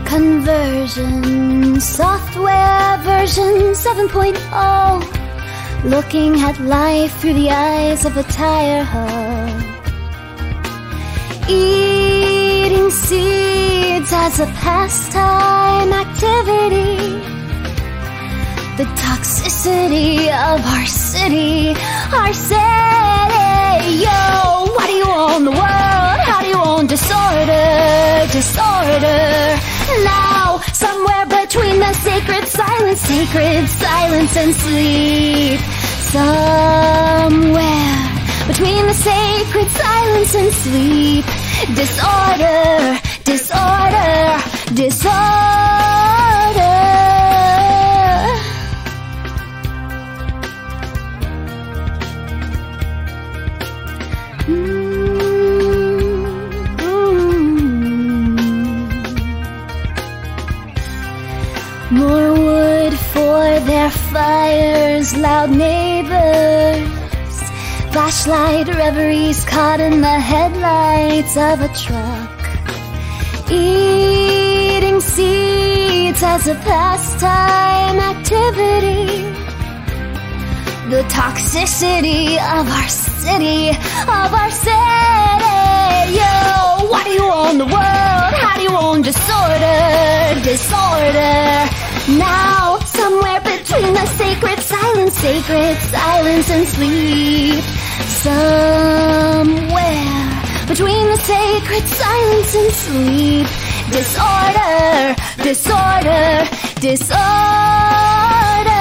Conversion, software version 7.0. Looking at life through the eyes of a tire hub. Eating seeds as a pastime activity. The toxicity of our city, our city. Yo, what do you want the world? How do you want disorder, disorder? Now, somewhere between the sacred silence and sleep. Somewhere between the sacred silence and sleep. Disorder, disorder, disorder. More wood for their fires, loud neighbors. Flashlight reveries caught in the headlights of a truck. Eating seeds as a pastime activity. The toxicity of our city, of our city. Yo, what do you want the world? How do you want disorder, disorder? Now, somewhere between the sacred silence and sleep. Somewhere between the sacred silence and sleep. Disorder, disorder, disorder.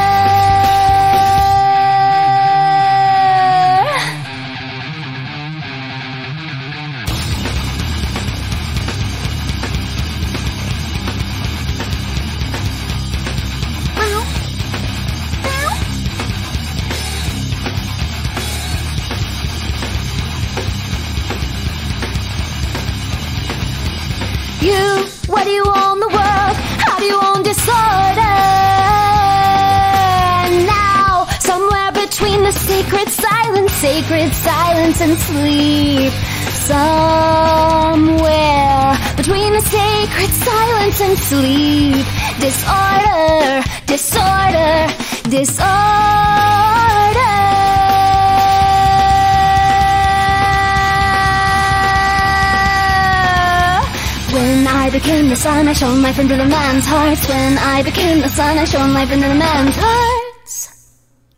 You, what do you want the world? How do you want disorder? Now, somewhere between the sacred silence and sleep. Somewhere between the sacred silence and sleep. Disorder, disorder, disorder. When I became the sun, I shone life into the man's hearts. When I became the sun, I shone life into the man's heart.